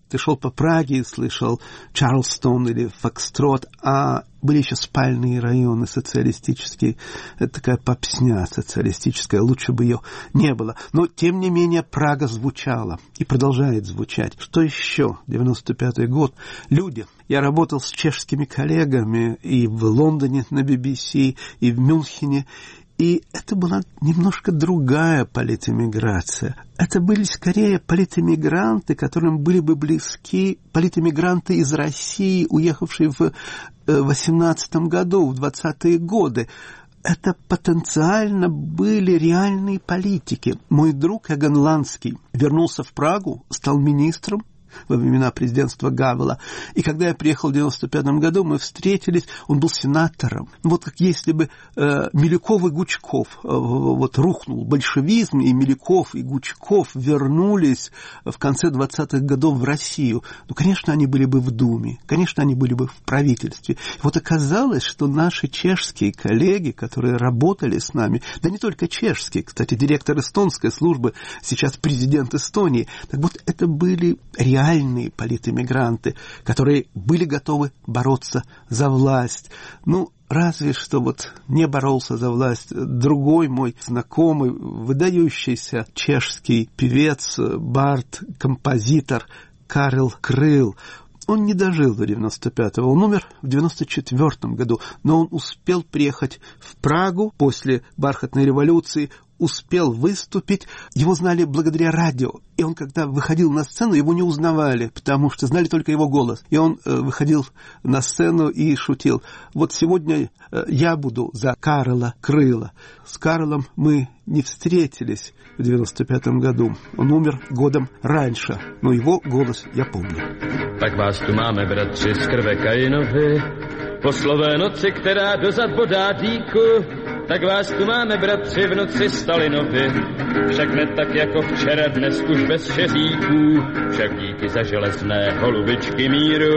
ты шел по Праге и слышал Чарльстон или Фокстрот, а были еще спальные районы социалистические. Это такая попсня социалистическая, лучше бы ее не было. Но, тем не менее, Прага звучала и продолжает звучать. Что еще? девяносто пятый год. Люди. Я работал с чешскими коллегами и в Лондоне на би би си, и в Мюнхене. И это была немножко другая политэмиграция. Это были скорее политэмигранты, которым были бы близки политэмигранты из России, уехавшие в восемнадцатом году, в двадцатые годы. Это потенциально были реальные политики. Мой друг Эгон Ланский вернулся в Прагу, стал министром во времена президентства Гавела. И когда я приехал в девяносто пятом году, мы встретились, он был сенатором. Вот как если бы э, Милюков и Гучков, э, вот рухнул большевизм, и Милюков и Гучков вернулись в конце двадцатых годов в Россию. Ну, конечно, они были бы в Думе, конечно, они были бы в правительстве. И вот оказалось, что наши чешские коллеги, которые работали с нами, да не только чешские, кстати, директор эстонской службы, сейчас президент Эстонии, так вот это были реальные реальные политэмигранты, которые были готовы бороться за власть. Ну, разве что вот не боролся за власть другой мой знакомый, выдающийся чешский певец, бард, композитор Карел Крыл. Он не дожил до девяносто пятого, он умер в девяносто четвёртом году, но он успел приехать в Прагу после бархатной революции, успел выступить, его знали благодаря радио. И он, когда выходил на сцену, его не узнавали, потому что знали только его голос. И он э, выходил на сцену и шутил. Вот сегодня э, я буду за Карела Крыла. С Карлом мы не встретились в девяносто пятом году. Он умер годом раньше, но его голос я помню. Tak vás tu máme, bratři, z krve Kainovi, po slové noci, která dozad bodá dýku. Tak vás tu máme, bratři, v noci Stalinovi, však ne tak jako včera, dnes už bez šeříků, však díky za železné holubičky míru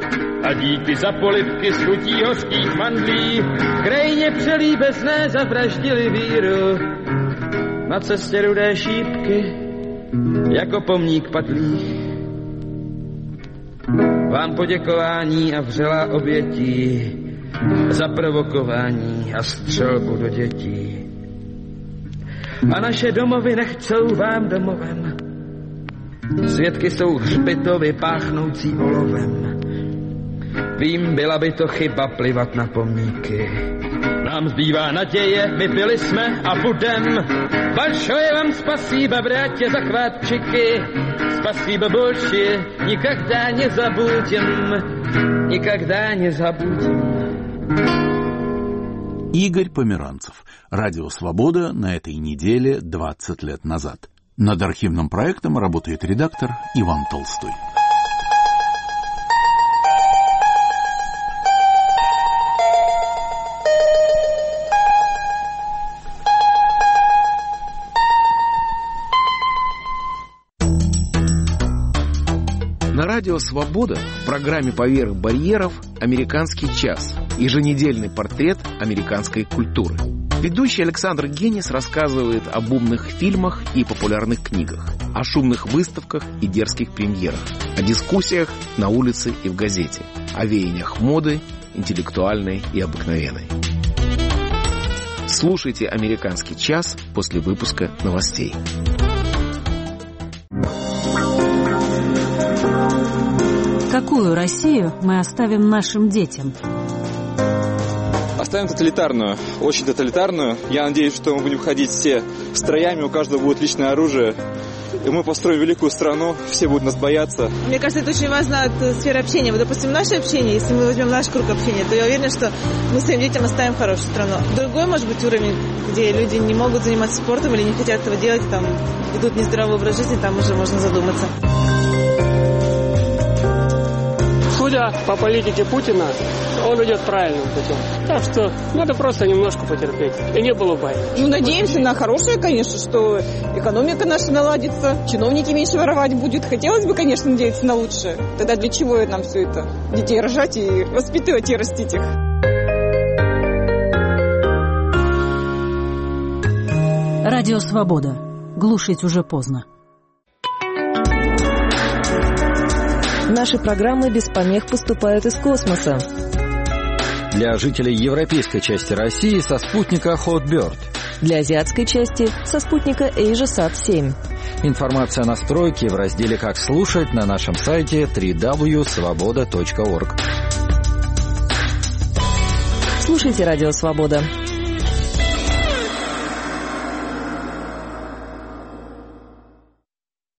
a díky za polivky z chutí hořkých mandlí, krajně přelíbezné zavraždili víru. Na cestě rudé šípky, jako pomník padlých, vám poděkování a vřelá obětí za provokování a střelbu do dětí. A naše domovy nechcou vám domovem. Svědky jsou hřbitovy páchnoucí olovem. Vím, byla by to chyba plivat na pomníky. Nám zbývá naděje, vypili jsme a budem. Большое вам спасибо, братья, за хватчики. Спасибо большое, никогда не забудем. Никогда не забудем. Игорь Померанцев. Радио «Свобода» на этой неделе двадцать лет назад. Над архивным проектом работает редактор Иван Толстой. На радио «Свобода» в программе «Поверх барьеров» «Американский час». Еженедельный портрет американской культуры. Ведущий Александр Генис рассказывает об умных фильмах и популярных книгах, о шумных выставках и дерзких премьерах, о дискуссиях на улице и в газете, о веяниях моды, интеллектуальной и обыкновенной. Слушайте «Американский час» после выпуска новостей. Какую Россию мы оставим нашим детям? Оставим тоталитарную, очень тоталитарную. Я надеюсь, что мы будем ходить все строями, у каждого будет личное оружие. И мы построим великую страну, все будут нас бояться. Мне кажется, это очень важно от сферы общения. Вот, допустим, наше общение, если мы возьмем наш круг общения, то я уверена, что мы своим детям оставим хорошую страну. Другой, может быть, уровень, где люди не могут заниматься спортом или не хотят этого делать, там, ведут нездоровый образ жизни, там уже можно задуматься. Судя по политике Путина, он идет правильным путем. Так что надо просто немножко потерпеть. И не было бы. Ну, надеемся на хорошее, конечно, что экономика наша наладится, чиновники меньше воровать будут. Хотелось бы, конечно, надеяться на лучшее. Тогда для чего нам все это? Детей рожать и воспитывать и растить их. Радио «Свобода». Глушить уже поздно. Наши программы без помех поступают из космоса. Для жителей европейской части России со спутника Hotbird. Для азиатской части со спутника AsiaSat семь. Информация о настройке в разделе «Как слушать» на нашем сайте дабл ю дабл ю дабл ю точка свобода точка орг. Слушайте «Радио Свобода».